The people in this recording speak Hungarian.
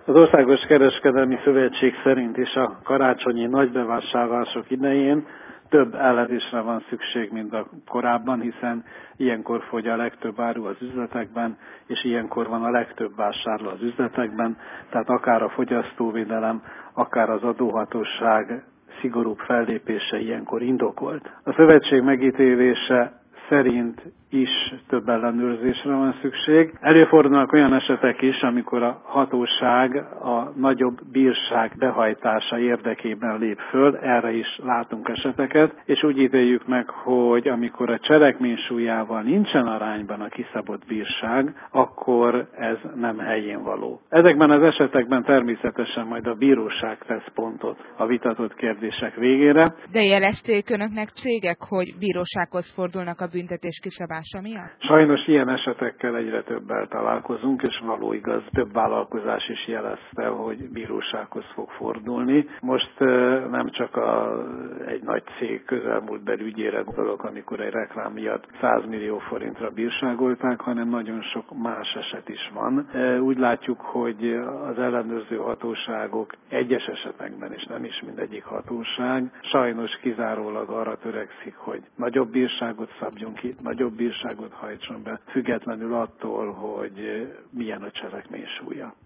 Az Országos Kereskedelmi Szövetség szerint is a karácsonyi nagybevásárlások idején több ellenőrzésre van szükség, mint a korábban, hiszen ilyenkor fogy a legtöbb áru az üzletekben, és ilyenkor van a legtöbb vásárló az üzletekben, tehát akár a fogyasztóvédelem, akár az adóhatóság szigorúbb fellépése ilyenkor indokolt. A szövetség megítélése szerint is több ellenőrzésre van szükség. Előfordulnak olyan esetek is, amikor a hatóság a nagyobb bírság behajtása érdekében lép föl, erre is látunk eseteket, és úgy ítéljük meg, hogy amikor a cselekmény súlyával nincsen arányban a kiszabott bírság, akkor ez nem helyén való. Ezekben az esetekben természetesen majd a bíróság tesz pontot a vitatott kérdések végére. De jelezték önöknek cégek, hogy bírósághoz fordulnak a büntetés kiszabása miatt? Sajnos ilyen esetekkel egyre többel találkozunk, és való igaz, több vállalkozás is jelezte, hogy bírósághoz fog fordulni. Most nem csak egy nagy cég közelmúltbeli ügyére gondolok, amikor egy reklám miatt 100 millió forintra bírságolták, hanem nagyon sok más eset is van. Úgy látjuk, hogy az ellenőrző hatóságok egyes esetekben, és nem is mindegyik hatóság, sajnos kizárólag arra törekszik, hogy nagyobb bírságot szabjon ki, nagyobb bírságot hajtson be, függetlenül attól, hogy milyen a cselekmény súlya.